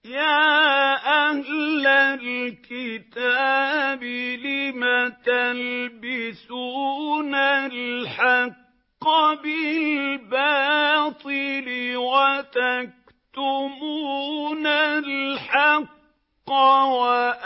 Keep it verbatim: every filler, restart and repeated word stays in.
يَا أَهْلَ الْكِتَابِ لِمَ تَلْبِسُونَ الْحَقَّ بِالْبَاطِلِ وَتَكْتُمُونَ الْحَقَّ